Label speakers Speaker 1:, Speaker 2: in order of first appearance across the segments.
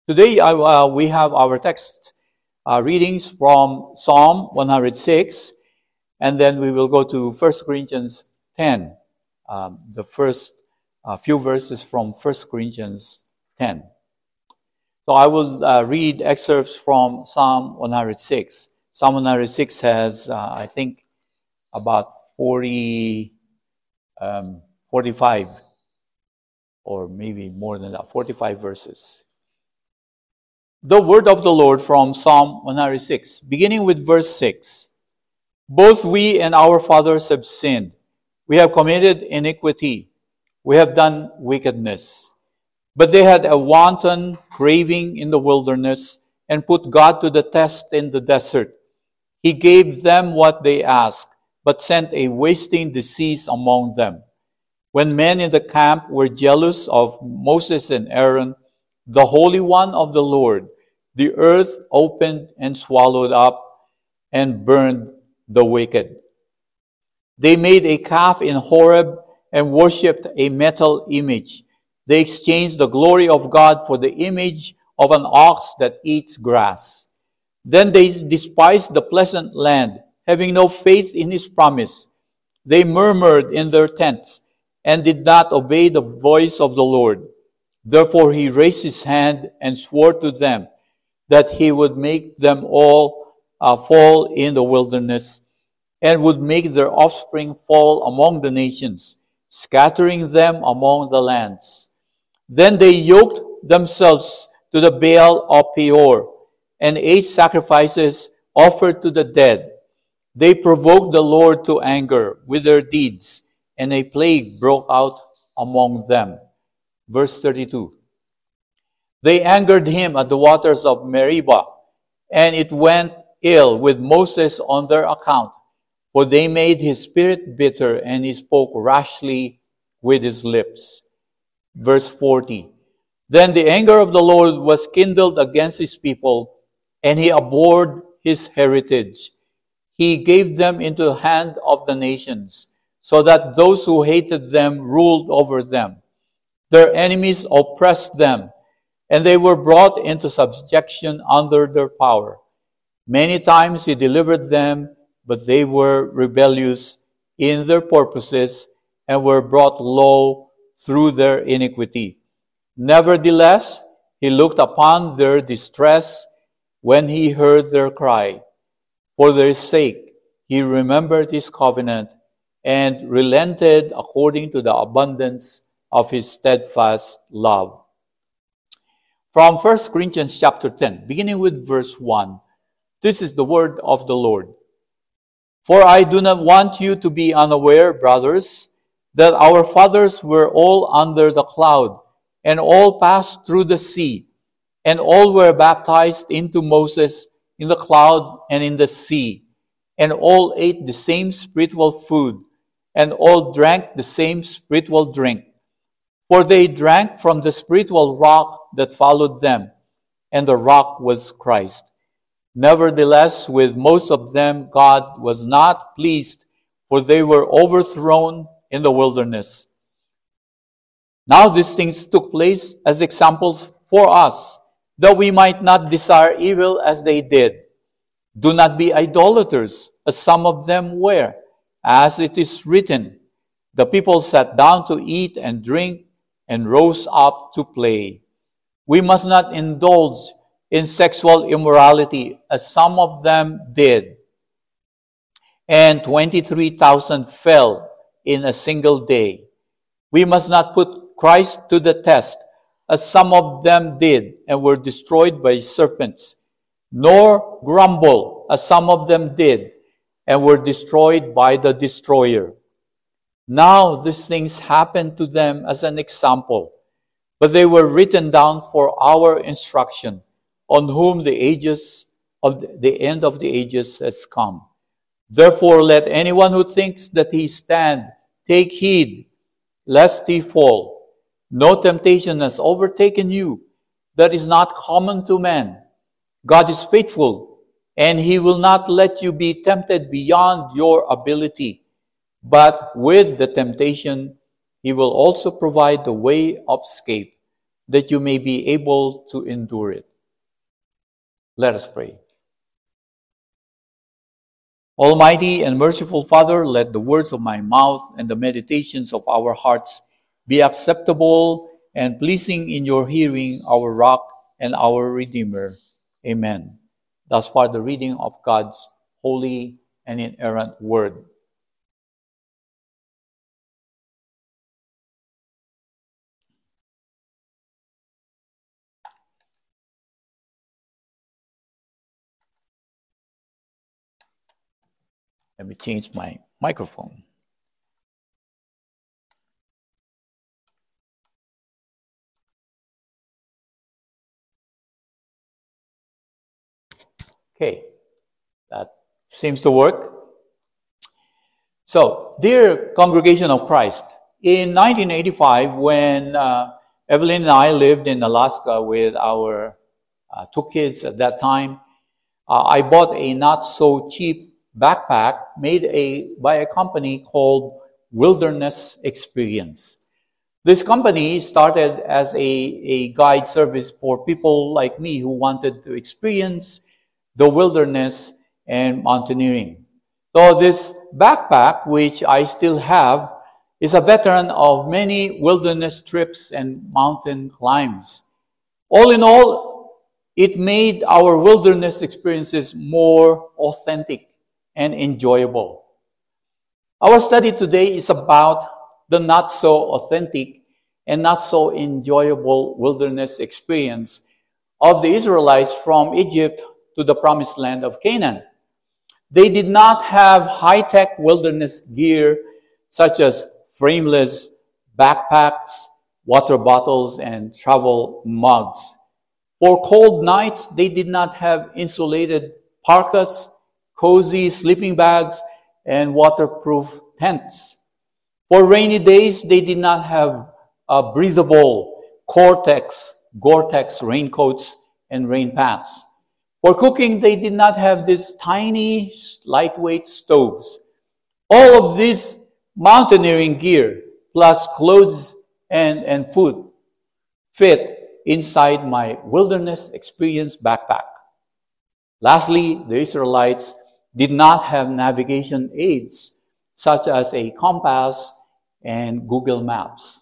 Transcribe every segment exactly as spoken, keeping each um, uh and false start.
Speaker 1: Today I, uh, we have our text uh, readings from Psalm one hundred six, and then we will go to First Corinthians ten, um, the first uh, few verses from First Corinthians ten. So I will uh, read excerpts from Psalm one hundred six. Psalm one hundred six has, uh, I think, about forty, um, forty-five, or maybe more than that, forty-five verses. The word of the Lord from Psalm one hundred six, beginning with verse six. Both we and our fathers have sinned. We have committed iniquity. We have done wickedness. But they had a wanton craving in the wilderness and put God to the test in the desert. He gave them what they asked, but sent a wasting disease among them. When men in the camp were jealous of Moses and Aaron, the Holy One of the Lord, the earth opened and swallowed up and burned the wicked. They made a calf in Horeb and worshipped a metal image. They exchanged the glory of God for the image of an ox that eats grass. Then they despised the pleasant land, having no faith in his promise. They murmured in their tents and did not obey the voice of the Lord. Therefore he raised his hand and swore to them that he would make them all uh, fall in the wilderness and would make their offspring fall among the nations, scattering them among the lands. Then they yoked themselves to the Baal of Peor and ate sacrifices offered to the dead. They provoked the Lord to anger with their deeds, and a plague broke out among them. Verse thirty-two. They angered him at the waters of Meribah, and it went ill with Moses on their account, for they made his spirit bitter, and he spoke rashly with his lips. Verse forty. Then the anger of the Lord was kindled against his people, and he abhorred his heritage. He gave them into the hand of the nations, so that those who hated them ruled over them. Their enemies oppressed them, and they were brought into subjection under their power. Many times he delivered them, but they were rebellious in their purposes and were brought low through their iniquity. Nevertheless, he looked upon their distress when he heard their cry. For their sake, he remembered his covenant and relented according to the abundance of his steadfast love. From First Corinthians chapter ten, beginning with verse one, this is the word of the Lord. For I do not want you to be unaware, brothers, that our fathers were all under the cloud, and all passed through the sea, and all were baptized into Moses in the cloud and in the sea, and all ate the same spiritual food, and all drank the same spiritual drink. For they drank from the spiritual rock that followed them, and the rock was Christ. Nevertheless, with most of them God was not pleased, for they were overthrown in the wilderness. Now these things took place as examples for us, that we might not desire evil as they did. Do not be idolaters, as some of them were. As it is written, the people sat down to eat and drink and rose up to play. We must not indulge in sexual immorality, as some of them did. And twenty-three thousand fell in a single day. We must not put Christ to the test, as some of them did and were destroyed by serpents, nor grumble, as some of them did and were destroyed by the destroyer. Now these things happened to them as an example, but they were written down for our instruction, on whom the ages of the, the end of the ages has come. Therefore let anyone who thinks that he stand take heed, lest he fall. No temptation has overtaken you that is not common to man. God is faithful, and he will not let you be tempted beyond your ability. But with the temptation, he will also provide the way of escape, that you may be able to endure it. Let us pray. Almighty and merciful Father, let the words of my mouth and the meditations of our hearts be acceptable and pleasing in your hearing, our rock and our Redeemer. Amen. Thus far the reading of God's holy and inerrant word. Let me change my microphone. Okay, that seems to work. So, dear congregation of Christ, in nineteen eighty-five, when uh, Evelyn and I lived in Alaska with our uh, two kids at that time, uh, I bought a not-so-cheap backpack made a, by a company called Wilderness Experience. This company started as a, a guide service for people like me who wanted to experience the wilderness and mountaineering. So this backpack, which I still have, is a veteran of many wilderness trips and mountain climbs. All in all, it made our wilderness experiences more authentic and enjoyable. Our study today is about the not so authentic and not so enjoyable wilderness experience of the Israelites from Egypt to the promised land of Canaan. They did not have high-tech wilderness gear such as frameless backpacks, water bottles, and travel mugs. For cold nights, they did not have insulated parkas, cozy sleeping bags, and waterproof tents. For rainy days, they did not have uh, breathable Gore-Tex, Gore-Tex raincoats and rain pants. For cooking, they did not have these tiny, lightweight stoves. All of this mountaineering gear, plus clothes and, and food, fit inside my wilderness experience backpack. Lastly, the Israelites did not have navigation aids, such as a compass and Google Maps.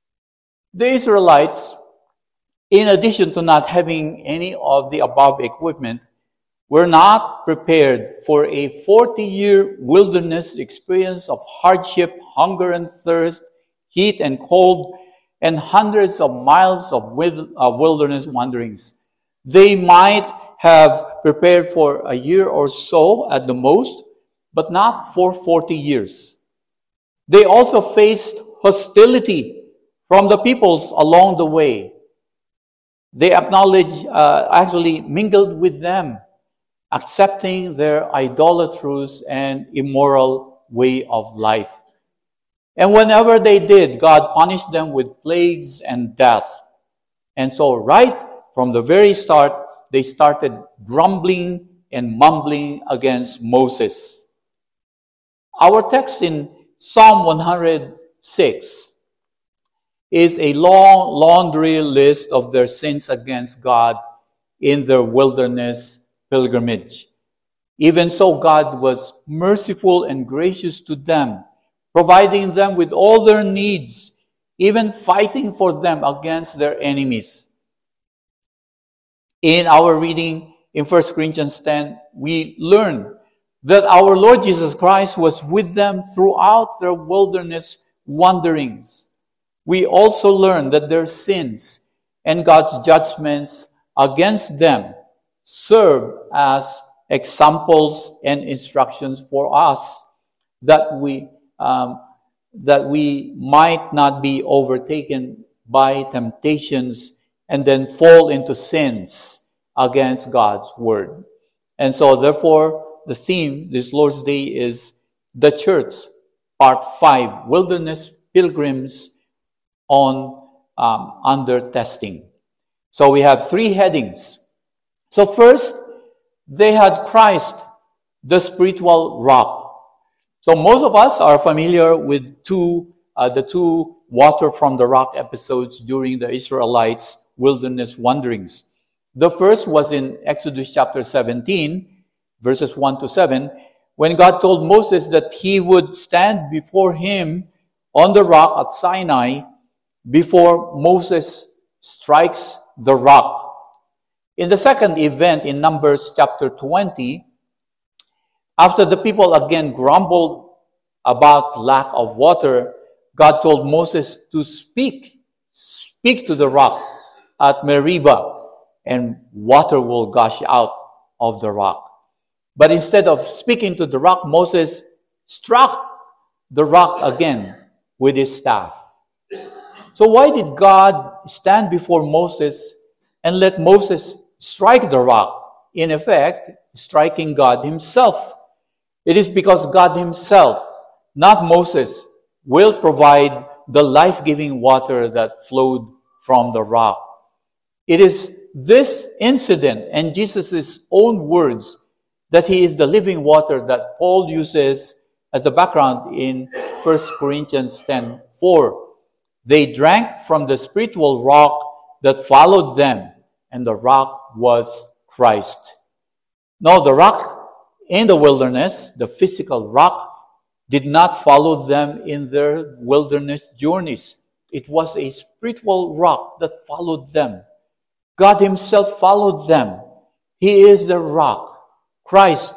Speaker 1: The Israelites, in addition to not having any of the above equipment, were not prepared for a forty-year wilderness experience of hardship, hunger and thirst, heat and cold, and hundreds of miles of wilderness wanderings. They might have prepared for a year or so at the most, but not for forty years. They also faced hostility from the peoples along the way. They acknowledged, uh, actually mingled with them, accepting their idolatrous and immoral way of life. And whenever they did, God punished them with plagues and death. And so right from the very start, they started grumbling and mumbling against Moses. Our text in Psalm one hundred six is a long laundry list of their sins against God in their wilderness pilgrimage. Even so, God was merciful and gracious to them, providing them with all their needs, even fighting for them against their enemies. In our reading in First Corinthians ten, we learn that our Lord Jesus Christ was with them throughout their wilderness wanderings. We also learn that their sins and God's judgments against them serve as examples and instructions for us that we um, that we might not be overtaken by temptations and then fall into sins against God's word. And so, therefore, the theme this Lord's Day is the church, part five, wilderness pilgrims on um, under testing. So we have three headings. So first, they had Christ, the spiritual rock. So most of us are familiar with two, uh, the two water from the rock episodes during the Israelites' wilderness wanderings. The first was in Exodus chapter seventeen, verses one to seven, when God told Moses that he would stand before him on the rock at Sinai before Moses strikes the rock. In the second event in Numbers chapter twenty, after the people again grumbled about lack of water, God told Moses to speak, speak to the rock at Meribah, and water will gush out of the rock. But instead of speaking to the rock, Moses struck the rock again with his staff. So why did God stand before Moses and let Moses strike the rock? In effect, striking God himself. It is because God himself, not Moses, will provide the life-giving water that flowed from the rock. It is this incident and Jesus' own words that he is the living water that Paul uses as the background in First Corinthians ten four. They drank from the spiritual rock that followed them, and the rock was Christ. Now, the rock in the wilderness, the physical rock, did not follow them in their wilderness journeys. It was a spiritual rock that followed them. God himself followed them. He is the rock. Christ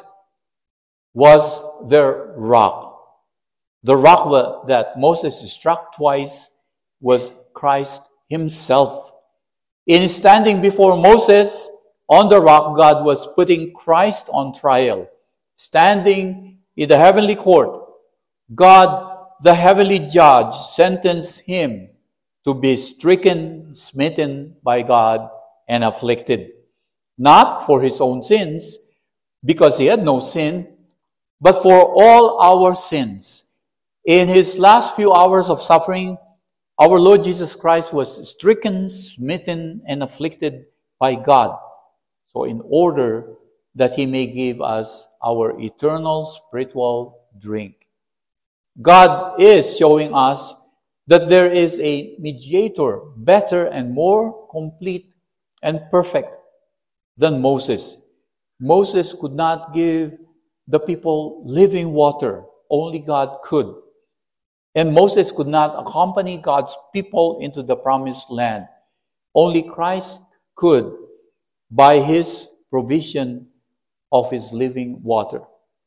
Speaker 1: was their rock. The rock that Moses struck twice was Christ himself. In standing before Moses on the rock, God was putting Christ on trial. Standing in the heavenly court, God, the heavenly judge, sentenced him to be stricken, smitten by God, and afflicted. Not for his own sins, because he had no sin, but for all our sins. In his last few hours of suffering, our Lord Jesus Christ was stricken, smitten, and afflicted by God. So in order that he may give us our eternal spiritual drink. God is showing us that there is a mediator, better and more complete and perfect than Moses. Moses could not give the people living water. Only God could. And Moses could not accompany God's people into the promised land. Only Christ could by his provision of his living water.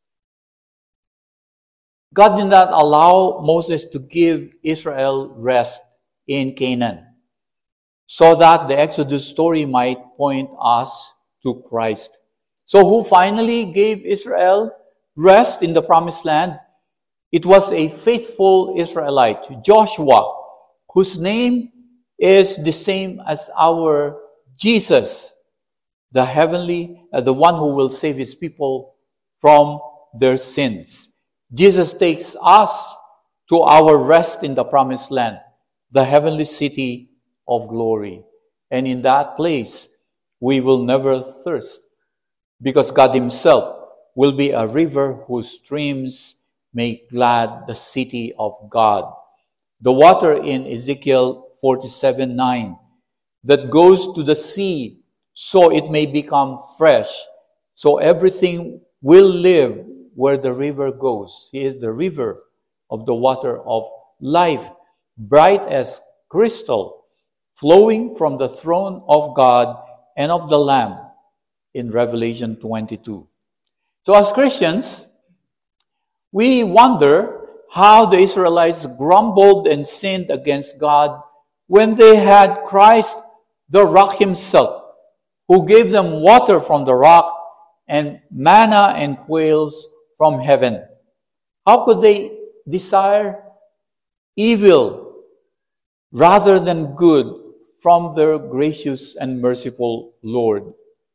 Speaker 1: God did not allow Moses to give Israel rest in Canaan, so that the Exodus story might point us to Christ. So who finally gave Israel rest in the promised land? It was a faithful Israelite, Joshua, whose name is the same as our Jesus, the heavenly, uh, the one who will save his people from their sins. Jesus takes us to our rest in the promised land, the heavenly city of glory. And in that place, we will never thirst, because God himself will be a river whose streams make glad the city of God. The water in Ezekiel forty-seven nine that goes to the sea so it may become fresh, so everything will live where the river goes. He is the river of the water of life, bright as crystal, flowing from the throne of God and of the Lamb in Revelation twenty-two. So as Christians, we wonder how the Israelites grumbled and sinned against God when they had Christ, the rock himself, who gave them water from the rock and manna and quails from heaven. How could they desire evil rather than good from their gracious and merciful Lord?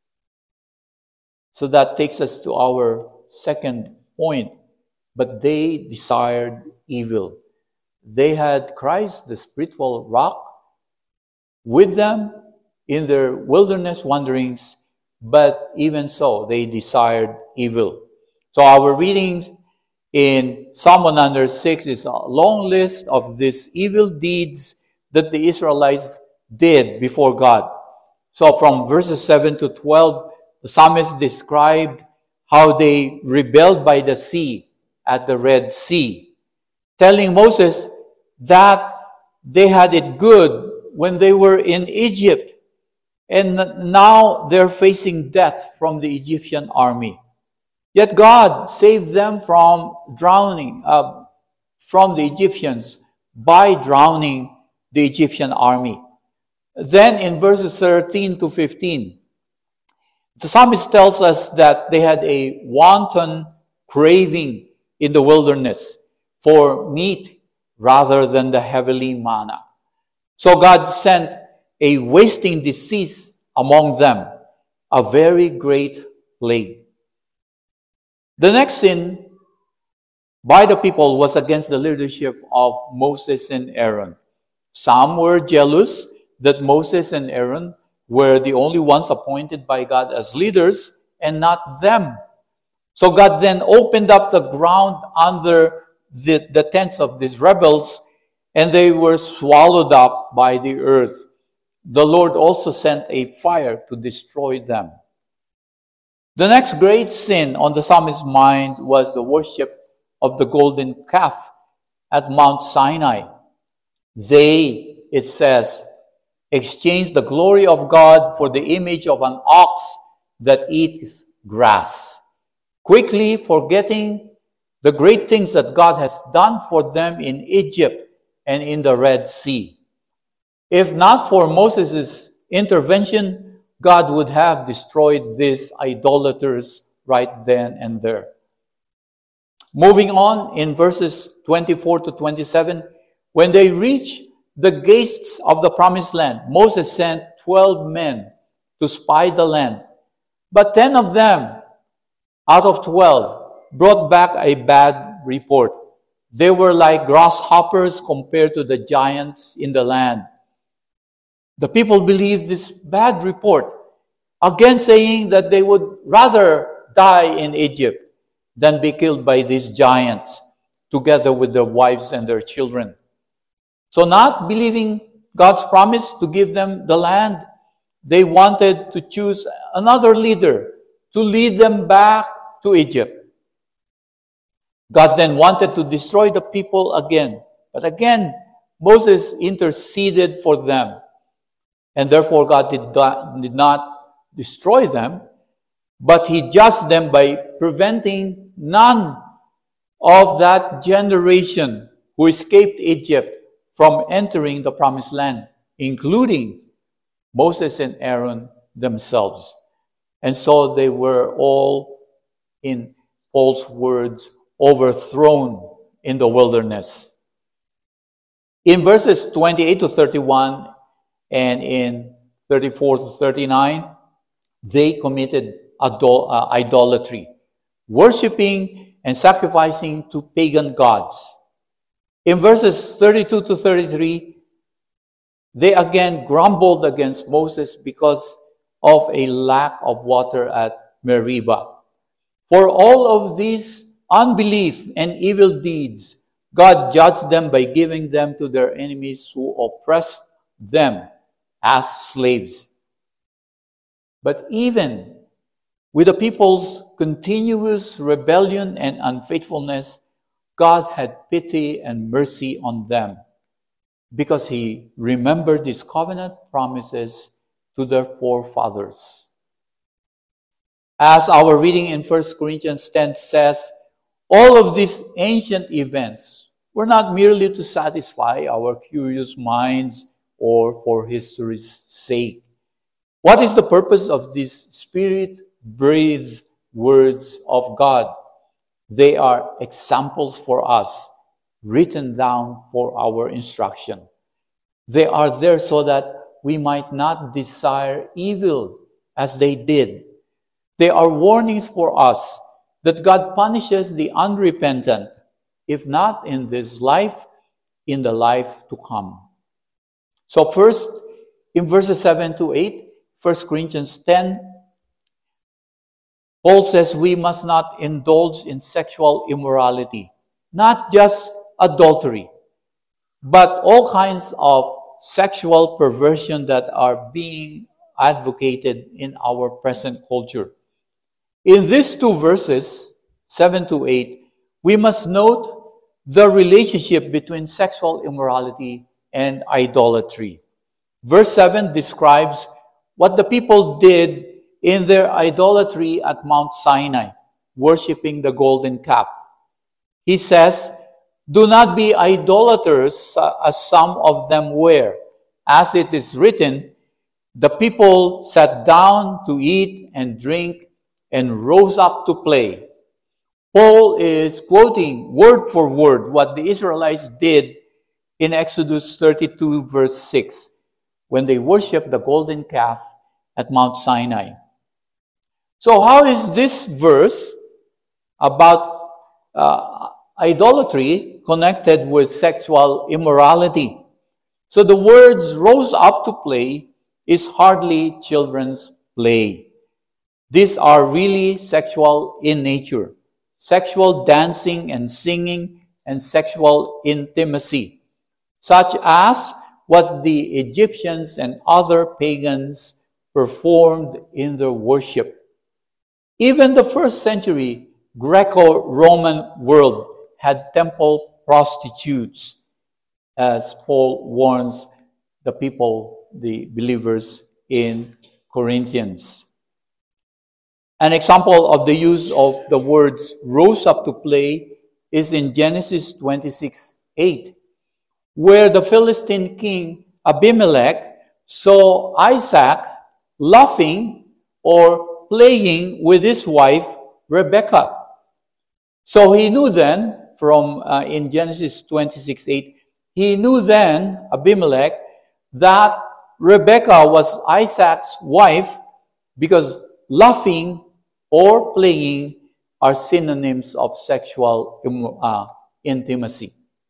Speaker 1: So that takes us to our second point. But they desired evil. They had Christ, the spiritual rock, with them in their wilderness wanderings, but even so, they desired evil. So our readings in Psalm one hundred six is a long list of these evil deeds that the Israelites did before God. So from verses seven to twelve, the psalmist described how they rebelled by the sea at the Red Sea, telling Moses that they had it good when they were in Egypt, and now they're facing death from the Egyptian army. Yet God saved them from drowning, uh, from the Egyptians by drowning the Egyptian army. Then in verses thirteen to fifteen, the psalmist tells us that they had a wanton craving in the wilderness for meat rather than the heavenly manna. So God sent a wasting disease among them, a very great plague. The next sin by the people was against the leadership of Moses and Aaron. Some were jealous that Moses and Aaron were the only ones appointed by God as leaders and not them. So God then opened up the ground under the, the tents of these rebels, and they were swallowed up by the earth. The Lord also sent a fire to destroy them. The next great sin on the psalmist's mind was the worship of the golden calf at Mount Sinai. They, it says, exchanged the glory of God for the image of an ox that eats grass, quickly forgetting the great things that God has done for them in Egypt and in the Red Sea. If not for Moses' intervention, God would have destroyed these idolaters right then and there. Moving on in verses twenty-four to twenty-seven, when they reach the gates of the promised land, Moses sent twelve men to spy the land. But ten of them out of twelve brought back a bad report. They were like grasshoppers compared to the giants in the land. The people believed this bad report, again saying that they would rather die in Egypt than be killed by these giants, together with their wives and their children. So not believing God's promise to give them the land, they wanted to choose another leader to lead them back to Egypt. God then wanted to destroy the people again. But again, Moses interceded for them. And therefore God did not, did not destroy them, but he judged them by preventing none of that generation who escaped Egypt from entering the promised land, including Moses and Aaron themselves. And so they were all, in Paul's words, overthrown in the wilderness. In verses twenty-eight to thirty-one and in thirty-four to thirty-nine, they committed idol- uh, idolatry, worshiping and sacrificing to pagan gods. In verses thirty-two to thirty-three, they again grumbled against Moses because of a lack of water at Meribah. For all of these unbelief and evil deeds, God judged them by giving them to their enemies who oppressed them as slaves. But even with the people's continuous rebellion and unfaithfulness, God had pity and mercy on them because he remembered his covenant promises to their forefathers. As our reading in First Corinthians ten says, all of these ancient events were not merely to satisfy our curious minds or for history's sake. What is the purpose of these spirit-breathed words of God? They are examples for us, written down for our instruction. They are there so that we might not desire evil as they did. They are warnings for us that God punishes the unrepentant, if not in this life, in the life to come. So first, in verses seven to eight, First Corinthians ten, Paul says we must not indulge in sexual immorality, not just adultery, but all kinds of sexual perversion that are being advocated in our present culture. In these two verses, seven to eight, we must note the relationship between sexual immorality and idolatry. Verse seven describes what the people did in their idolatry at Mount Sinai, worshiping the golden calf. He says, "Do not be idolaters, uh, as some of them were. As it is written, the people sat down to eat and drink and rose up to play." Paul is quoting word for word what the Israelites did in Exodus thirty-two, verse six, when they worshiped the golden calf at Mount Sinai. So how is this verse about uh, idolatry connected with sexual immorality? So the words "rose up to play" is hardly children's play. These are really sexual in nature. Sexual dancing and singing and sexual intimacy, such as what the Egyptians and other pagans performed in their worship. Even the first century Greco-Roman world had temple prostitutes, as Paul warns the people, the believers in Corinthians. An example of the use of the words "rose up to play" is in Genesis twenty-six eight, where the Philistine king Abimelech saw Isaac laughing or playing with his wife Rebekah. So he knew then, from uh, in Genesis twenty-six eight, he knew then, Abimelech, that Rebekah was Isaac's wife, because laughing or playing are synonyms of sexual uh, intimacy.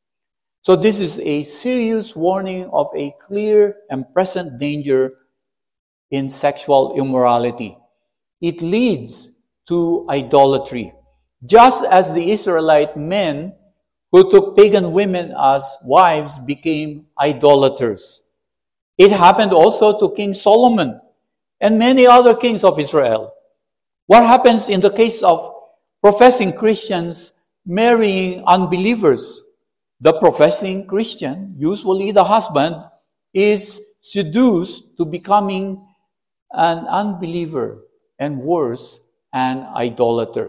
Speaker 1: So this is a serious warning of a clear and present danger in sexual immorality. It leads to idolatry, just as the Israelite men who took pagan women as wives became idolaters. It happened also to King Solomon and many other kings of Israel. What happens in the case of professing Christians marrying unbelievers? The professing Christian, usually the husband, is seduced to becoming an unbeliever and worse, an idolater.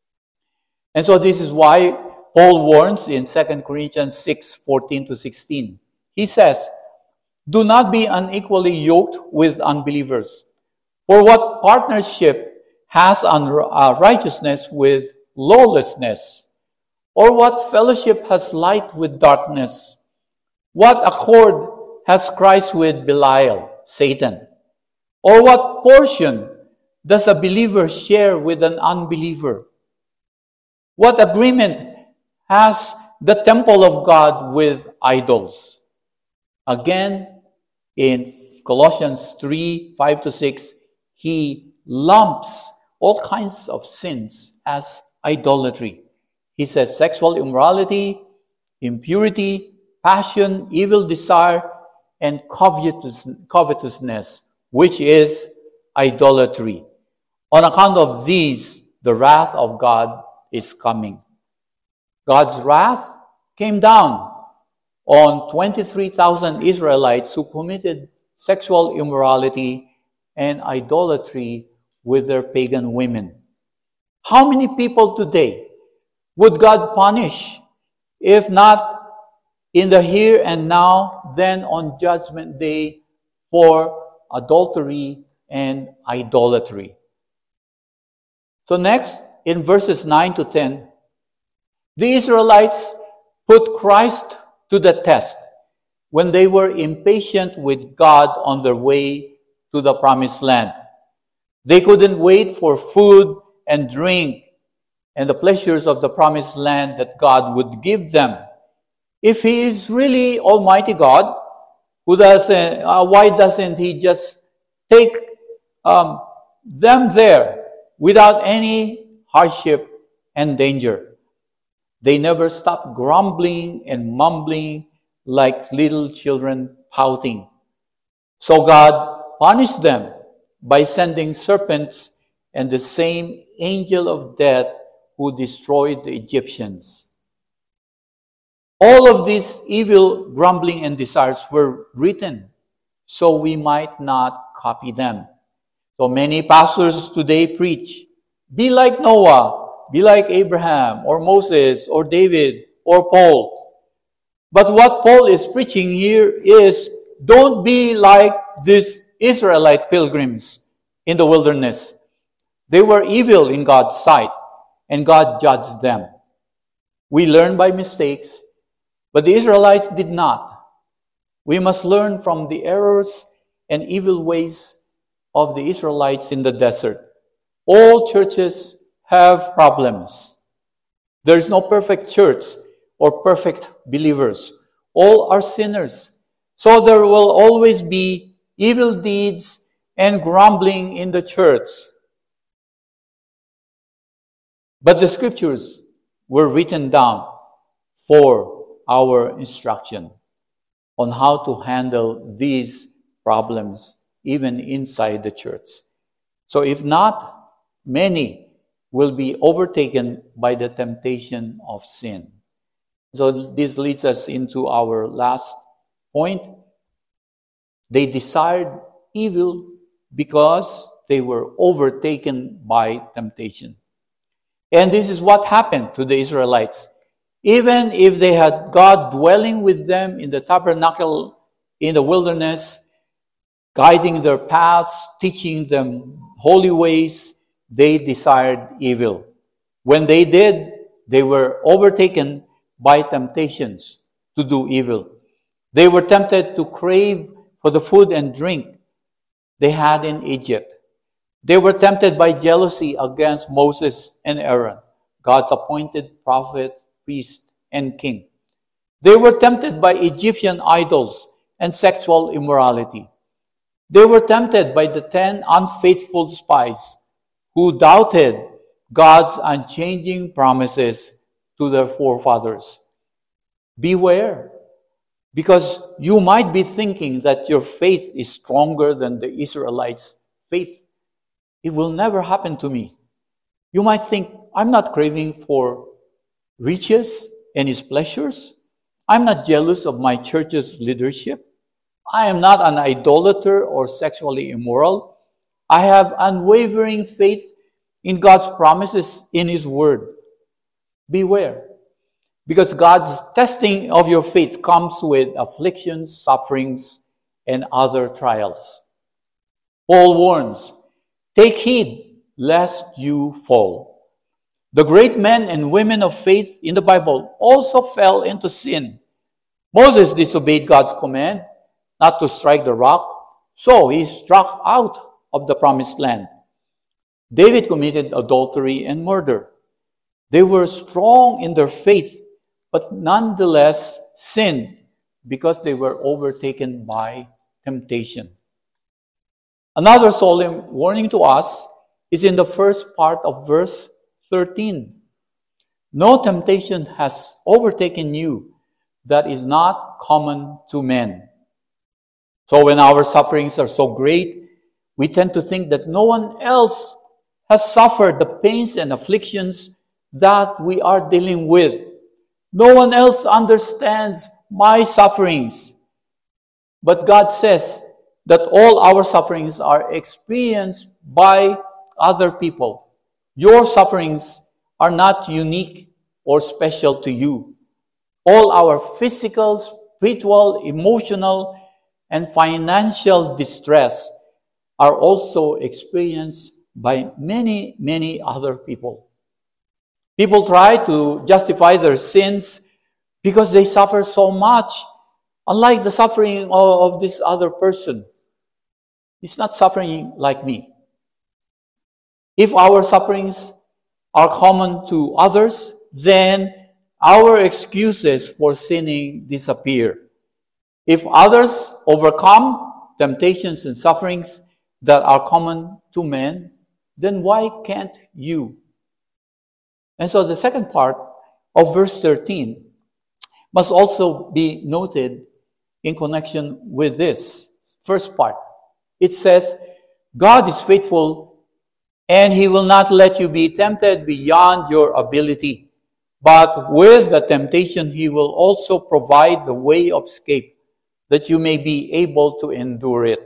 Speaker 1: And so this is why Paul warns in Second Corinthians six fourteen to sixteen. He says, "Do not be unequally yoked with unbelievers. For what partnership has unrighteousness with lawlessness? Or what fellowship has light with darkness? What accord has Christ with Belial, Satan? Or what portion does a believer share with an unbeliever? What agreement has the temple of God with idols?" Again, in Colossians three five to six, he lumps all kinds of sins as idolatry. He says sexual immorality, impurity, passion, evil desire, and covetous, covetousness, which is idolatry. On account of these, the wrath of God is coming. God's wrath came down on twenty-three thousand Israelites who committed sexual immorality and idolatry with their pagan women. How many people today would God punish, if not in the here and now, then on Judgment Day, for adultery and idolatry? So next, in verses nine to ten, the Israelites put Christ to the test when they were impatient with God on their way to the promised land. They couldn't wait for food and drink and the pleasures of the promised land that God would give them. If He is really Almighty God, who doesn't, uh, why doesn't He just take um, them there without any hardship and danger. They never stopped grumbling and mumbling like little children pouting. So God punished them by sending serpents and the same angel of death who destroyed the Egyptians. All of these evil grumbling and desires were written so we might not copy them. So many pastors today preach, be like Noah, be like Abraham, or Moses, or David, or Paul. But what Paul is preaching here is, don't be like these Israelite pilgrims in the wilderness. They were evil in God's sight, and God judged them. We learn by mistakes, but the Israelites did not. We must learn from the errors and evil ways of the Israelites in the desert. All churches have problems. There is no perfect church or perfect believers. All are sinners. So there will always be evil deeds and grumbling in the church. But the scriptures were written down for our instruction on how to handle these problems even inside the church. So if not, many will be overtaken by the temptation of sin. So this leads us into our last point. They desired evil because they were overtaken by temptation. And this is what happened to the Israelites. Even if they had God dwelling with them in the tabernacle in the wilderness, guiding their paths, teaching them holy ways, they desired evil. When they did, they were overtaken by temptations to do evil. They were tempted to crave for the food and drink they had in Egypt. They were tempted by jealousy against Moses and Aaron, God's appointed prophet, priest, and king. They were tempted by Egyptian idols and sexual immorality. They were tempted by the ten unfaithful spies who doubted God's unchanging promises to their forefathers. Beware, because you might be thinking that your faith is stronger than the Israelites' faith. It will never happen to me. You might think, I'm not craving for riches and its pleasures. I'm not jealous of my church's leadership. I am not an idolater or sexually immoral. I have unwavering faith in God's promises in His Word. Beware, because God's testing of your faith comes with afflictions, sufferings, and other trials. Paul warns, take heed lest you fall. The great men and women of faith in the Bible also fell into sin. Moses disobeyed God's command not to strike the rock, so he struck out of the promised land. David committed adultery and murder. They were strong in their faith, but nonetheless sinned because they were overtaken by temptation. Another solemn warning to us is in the first part of verse thirteen. No temptation has overtaken you that is not common to men. So when our sufferings are so great, we tend to think that no one else has suffered the pains and afflictions that we are dealing with. No one else understands my sufferings. But God says that all our sufferings are experienced by other people. Your sufferings are not unique or special to you. All our physical, spiritual, emotional, and financial distress are also experienced by many, many other people. People try to justify their sins because they suffer so much, unlike the suffering of, of this other person. He's not suffering like me. If our sufferings are common to others, then our excuses for sinning disappear. If others overcome temptations and sufferings that are common to men, then why can't you? And so the second part of verse thirteen must also be noted in connection with this first part. It says, God is faithful, and He will not let you be tempted beyond your ability. But with the temptation, He will also provide the way of escape, that you may be able to endure it.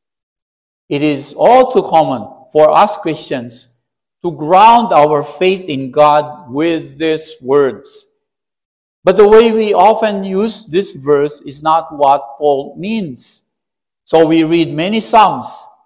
Speaker 1: It is all too common for us Christians to ground our faith in God with these words. But the way we often use this verse is not what Paul means. So we read many psalms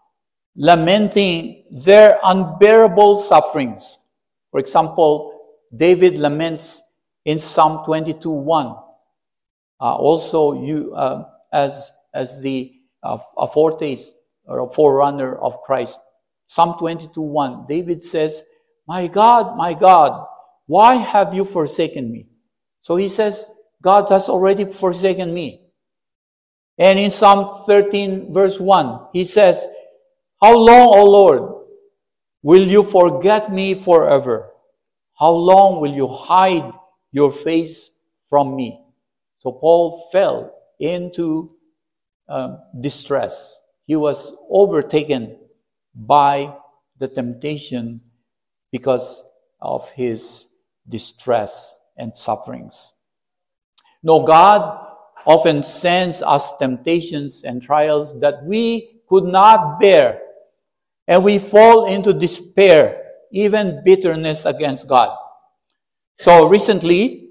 Speaker 1: lamenting their unbearable sufferings. For example, David laments in Psalm twenty-two one. Uh, also, you uh, as as the uh, a foretaste or a forerunner of Christ. Psalm twenty-two one. David says, "My God, my God, why have you forsaken me?" So he says, God has already forsaken me. And in Psalm thirteen verse one, he says, "How long, O Lord, will you forget me forever? How long will you hide your face from me?" So Paul fell into um, distress. He was overtaken by the temptation because of his distress and sufferings. No, God often sends us temptations and trials that we could not bear, and we fall into despair, even bitterness against God. So recently,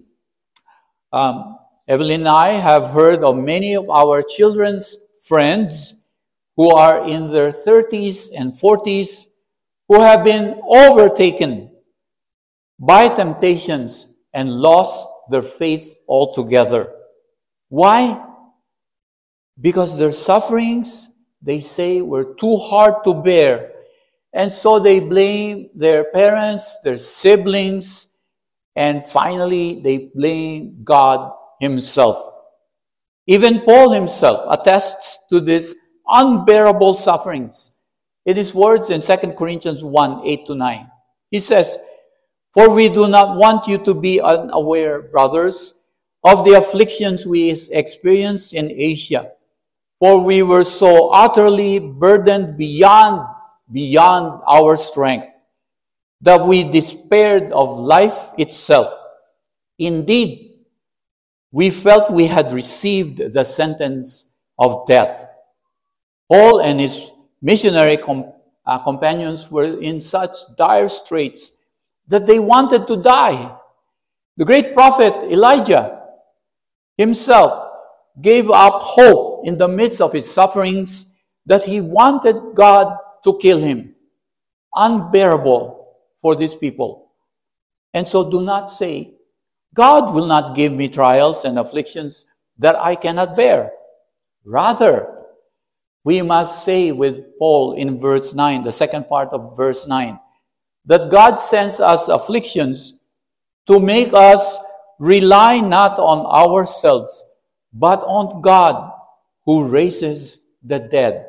Speaker 1: um, Evelyn and I have heard of many of our children's friends who are in their thirties and forties who have been overtaken by temptations and lost their faith altogether. Why? Because their sufferings, they say, were too hard to bear. And so they blame their parents, their siblings, and finally they blame God Himself. Even Paul himself attests to this unbearable sufferings. In his words in Second Corinthians one, eight to nine. He says, "For we do not want you to be unaware, brothers, of the afflictions we experienced in Asia. For we were so utterly burdened beyond, beyond our strength, that we despaired of life itself. Indeed, we felt we had received the sentence of death." Paul and his missionary com- uh, companions were in such dire straits that they wanted to die. The great prophet Elijah himself gave up hope in the midst of his sufferings that he wanted God to kill him. Unbearable for these people. And so do not say, "God will not give me trials and afflictions that I cannot bear." Rather, we must say with Paul in verse nine, the second part of verse nine, that God sends us afflictions to make us rely not on ourselves, but on God who raises the dead.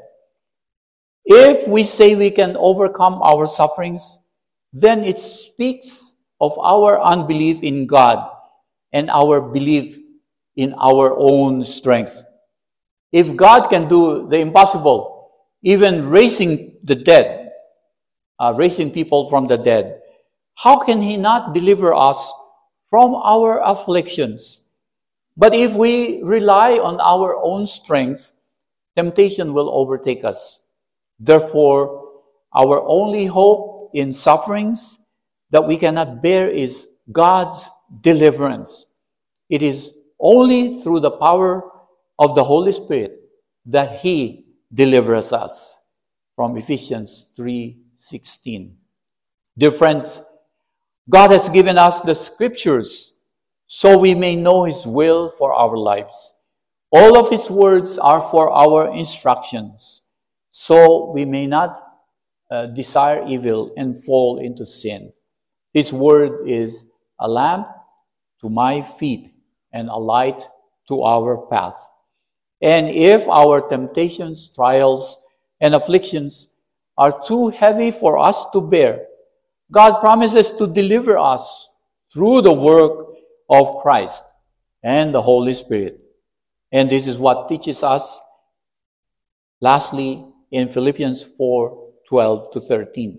Speaker 1: If we say we can overcome our sufferings, then it speaks of our unbelief in God and our belief in our own strength. If God can do the impossible, even raising the dead, uh, raising people from the dead, how can He not deliver us from our afflictions? But if we rely on our own strength, temptation will overtake us. Therefore, our only hope in sufferings that we cannot bear is God's deliverance. It is only through the power of the Holy Spirit that He delivers us. From Ephesians three sixteen. Dear friends, God has given us the Scriptures so we may know His will for our lives. All of His words are for our instructions, so we may not uh, desire evil and fall into sin. His word is a lamp to my feet and a light to our path. And if our temptations, trials, and afflictions are too heavy for us to bear, God promises to deliver us through the work of Christ and the Holy Spirit. And this is what teaches us, lastly, in Philippians four, twelve to thirteen.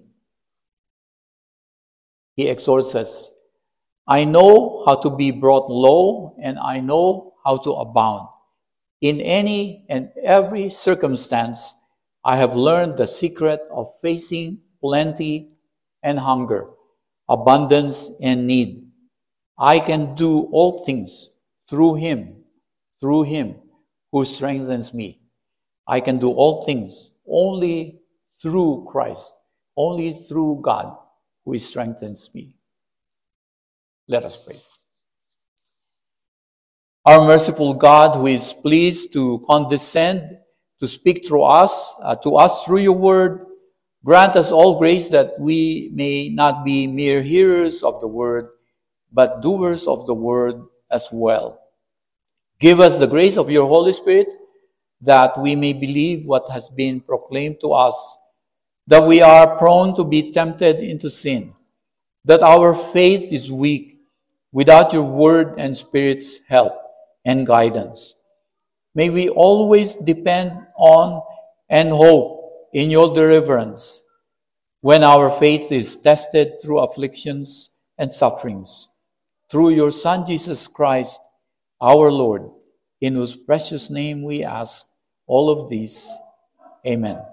Speaker 1: He exhorts us, I know how to be brought low, and I know how to abound. In any and every circumstance, I have learned the secret of facing plenty and hunger, abundance and need. I can do all things through Him, through Him who strengthens me. I can do all things only through Christ, only through God who strengthens me. Let us pray. Our merciful God, who is pleased to condescend to speak through us, uh, to us through your word, grant us all grace that we may not be mere hearers of the word, but doers of the word as well. Give us the grace of your Holy Spirit that we may believe what has been proclaimed to us, that we are prone to be tempted into sin, that our faith is weak without your word and Spirit's help and guidance. May we always depend on and hope in your deliverance when our faith is tested through afflictions and sufferings. Through your Son, Jesus Christ, our Lord, in whose precious name we ask all of these. Amen.